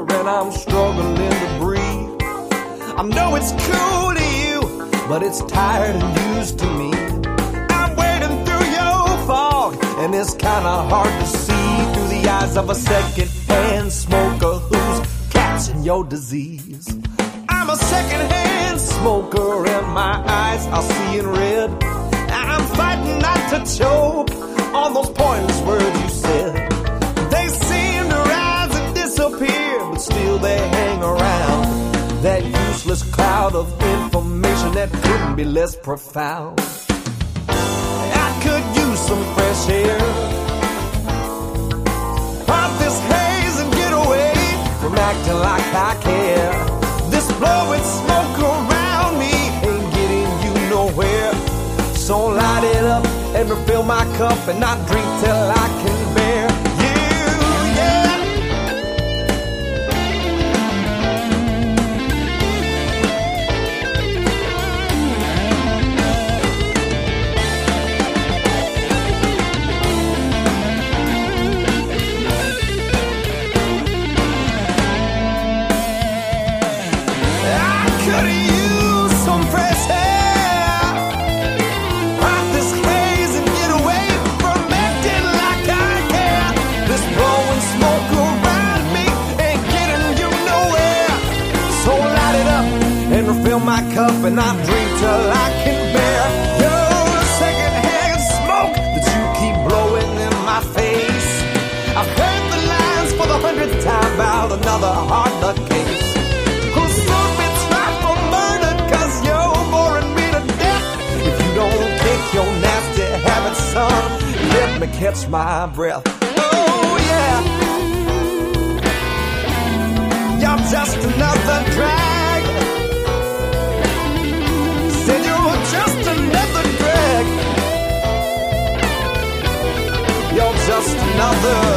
and I'm struggling to breathe. I know it's cool to you, but it's tired and used to me. I'm wading through your fog, and it's kinda hard to see through the eyes of a second-hand smoker who's catching your disease. I'm a second-hand smoker, and my eyes are seeing red. I'm fighting not to choke on those pointless words you said. They seem to rise and disappear, but still they hang around. That useless cloud of information that couldn't be less profound. I could use some fresh air, pop this haze and get away from acting like I care. This blowing smoke around me ain't getting you nowhere. So light it up and refill my cup, and I drink till I can bear you, yeah. I could use some fresh air, pop this haze and get away from acting like I care. This blowing smoke around me ain't getting you nowhere. So light it up and refill my cup, and I drink till I can bear your secondhand smoke that you keep blowing in my face. I've heard the lines for the 100th time about another hard nut case who soon be tried for murder, 'cause you're boring me to death. If you don't kick your nasty habits, son, let me catch my breath. Oh yeah, you're just another drag. Said you're just another drag. You're just another